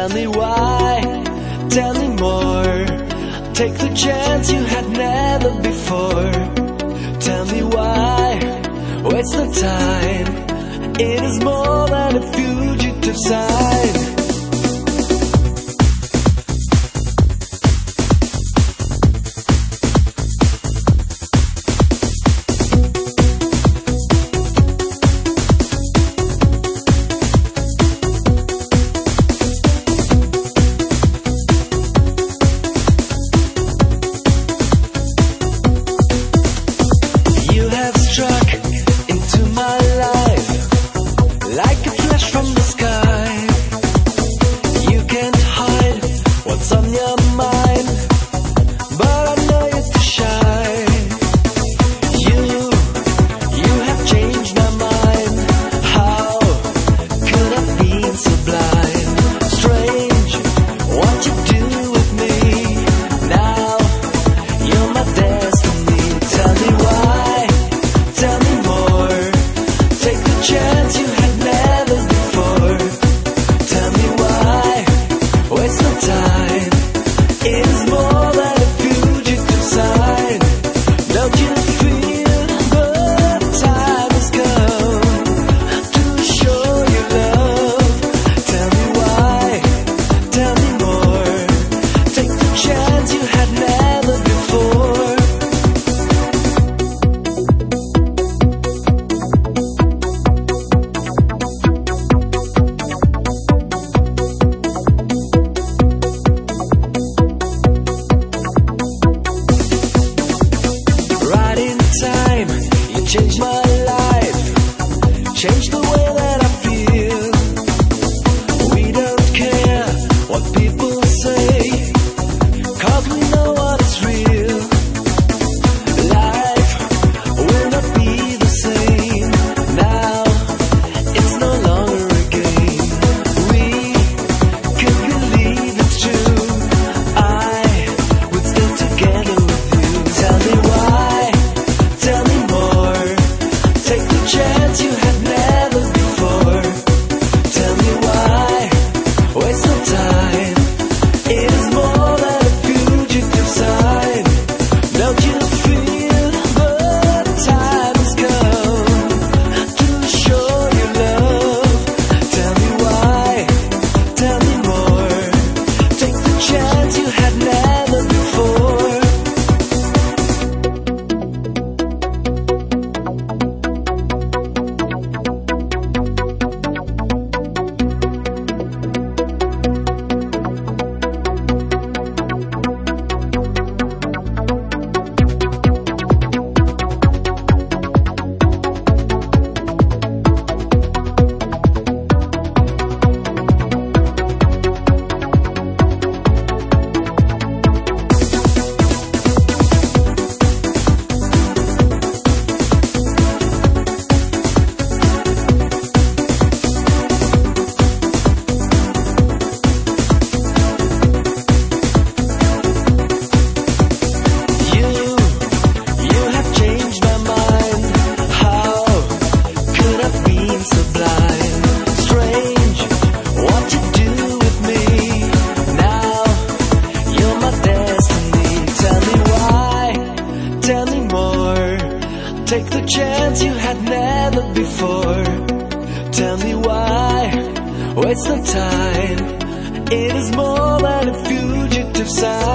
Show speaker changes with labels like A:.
A: Tell me why, tell me more. Take the chance you had never before. Tell me why, waste the time. It is more than a fugitive sign. Like a flash from the sky, you can't hide what's on your mind, but I know you're too shy. You have changed my mind. How could I have been so blind? Strange what you do with me. Now you're my destiny. Tell me why, tell me more. Take the chance you had never before. Tell me why, waste no time. It is more than a fugitive sign. Don't you feel the time has come to show your love? Tell me why, tell me more. Take the chance you had never before. Time, you changed my life, changed the way that I feel. We don't care what people say, 'cause we know what is real. Life will not be the same. Now it's no longer a game. We could believe it's true. I would stay together with you. Tell me why, tell me more. Take the chance you had never before. Tell me why, waste no time. It is more than a fugitive sign. Don't you feel the time has come to show your love? Tell me why, tell me more. Take the chance you had never before. Take the chance you had never before. Tell me why, waste no time. It is more than a fugitive sign.